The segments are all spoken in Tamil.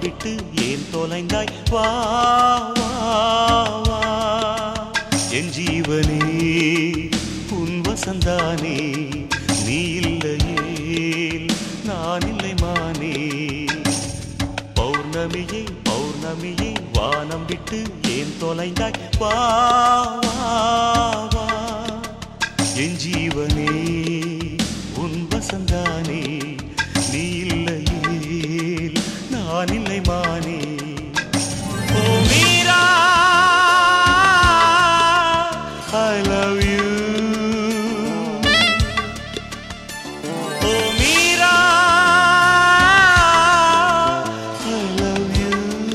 விட்டு ஏன் தொலைந்தாய் வா வா வா என் ஜீவனே உன் வசந்தானே நீ இல்லையேல் நான் இல்லை மானே பௌர்ணமியே பௌர்ணமியே வானம் விட்டு ஏன் தொலைந்தாய் வா வா வா என் ஜீவனே உன் வசந்தானே நீ இல்லையேல் நான் இல்லை மானே ஓ Meera I love you O Meera I love you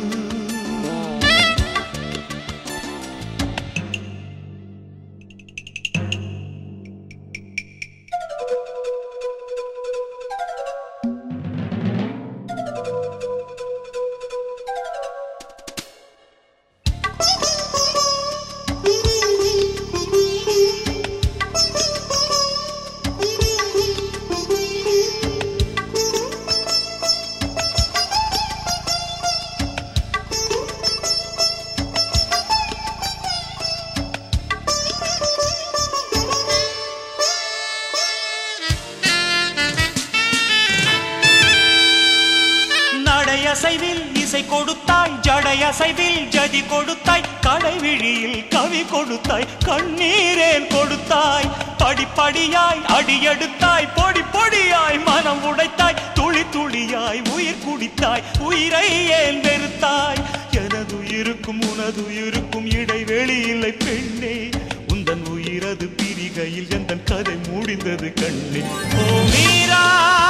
அசைவில் இசை கொடுத்தாய் ஜடையசைவில் ஜதி கொடுத்தாய் கடைவிழியில் கவி கொடுத்தாய் கண்ணீரேன் கொடுத்தாய் படிப்படியாய் அடியெடுத்தாய் பொடி பொடியாய் மனம் உடைத்தாய் துளி துளியாய் உயிர் குடித்தாய் உயிரை ஏன் வெறுத்தாய் எனது உயிருக்கும் உனது உயிருக்கும் இடைவெளி இல்லை பெண்ணே உந்தன் உயிரது பிரிகையில் எந்தன் கதை முடிந்தது கண்ணே ஓ Meera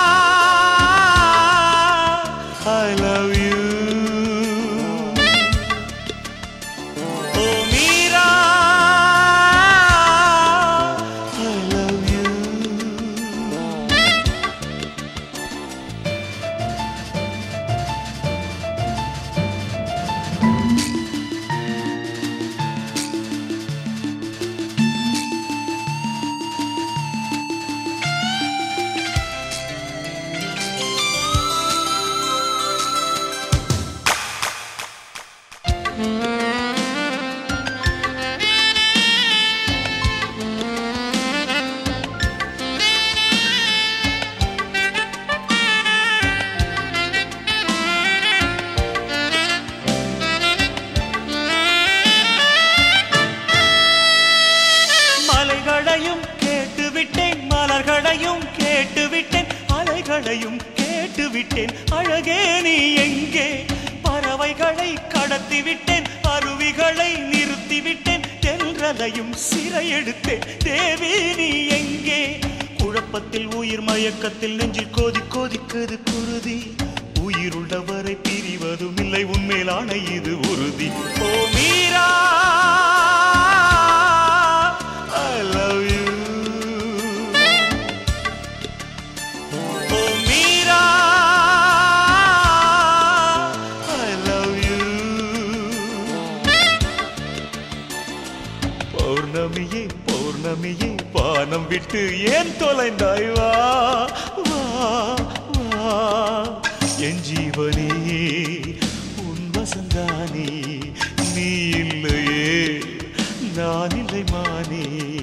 I love you Oh Meera I love you மலர்களையும் கேட்டுவிட்டேன் அலைகளையும் கேட்டுவிட்டேன் அழகே நீ எங்கே பறவைகளை கடத்திவிட்டேன் அருவிகளை நிறுத்திவிட்டேன் தென்றலையும் சிறையெடுத்தேன் தேவி நீ எங்கே குழப்பத்தில் உயிர் மயக்கத்தில் நெஞ்சில் கோதி கோதிக்குது குருதி உயிருள்ளவரை பிரிவதும் இல்லை உன்மேலான இது உறுதி ஓ மீரா I love you பௌர்ணமியே பௌர்ணமியே வானம் விட்டு ஏன் தொலைந்தாய் வா வா வா என் ஜீவனே உன் வசந்தானே நீ இல்லையே நான் இல்லை மானே